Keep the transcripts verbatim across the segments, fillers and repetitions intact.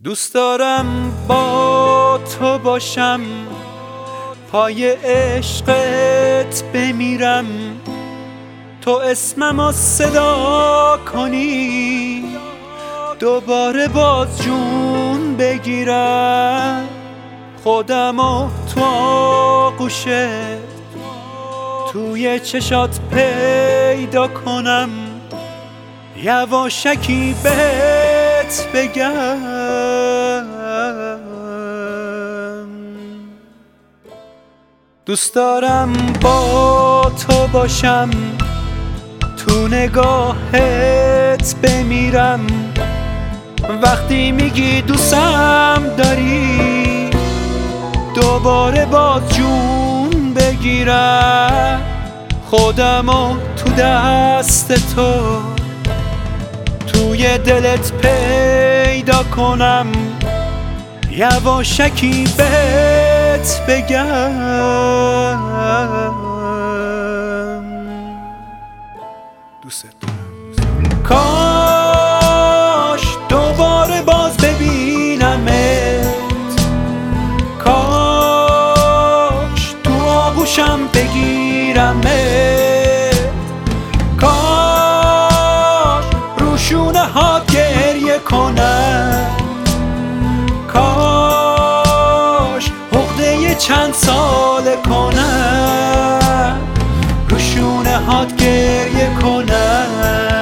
دوست دارم با تو باشم، پای عشقت بمیرم، تو اسممو صدا کنی، دوباره باز جون بگیرم، خودمو تو آغوشت توی چشات پیدا کنم، یواشکی بهت بگم. دوست دارم با تو باشم، تو نگاهت بمیرم، وقتی میگی دوستم داری، دوباره باز جون بگیرم، خودمو تو دست تو توی دلت پیدا کنم، یواشکی بهت بگم. دوست دارم، کاش دوباره باز ببینمت، کاش تو آغوشم بگیرمت، کاش رو شونه ها گریه کنم، کاش عقده چند ساله کنم، رو شونه هات گریه کنم.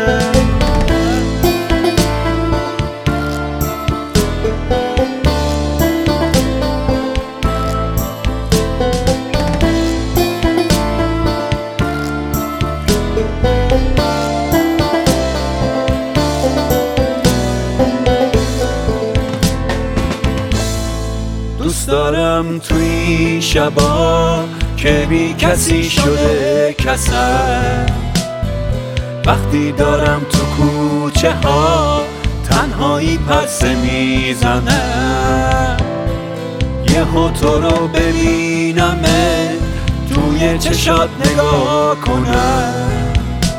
دوست دارم توی شبا که بی کسی شده کسم، وقتی دارم تو کوچه ها تنهایی پرسه میزنم، یهو تو رو ببینمه توی چشات نگاه کنم،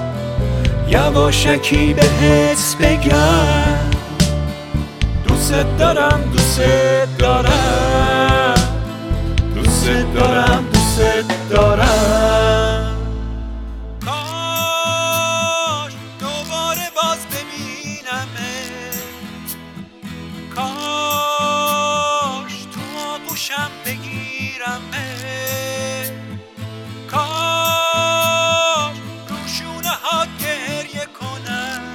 یواشکی بهت بگم. دوست دارم دوست دارم دوست دارم دوست دارم، کاش دوباره باز ببینمت، کاش تو آغوشم بگیرمت، کاش رو شونه ها گریه کنم،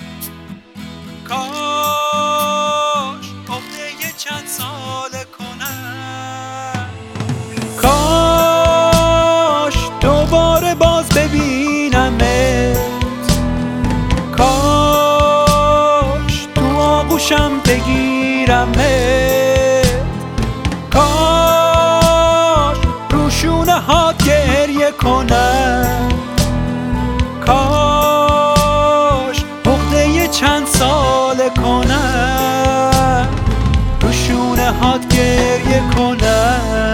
کاش چند ساله کنم، کاش دوباره باز ببینمت، کاش تو آغوشم بگیرمت، کاش رو شونه ها گریه کنم، کاش عقده چند ساله کنم، رو شونه هات گریه کنم.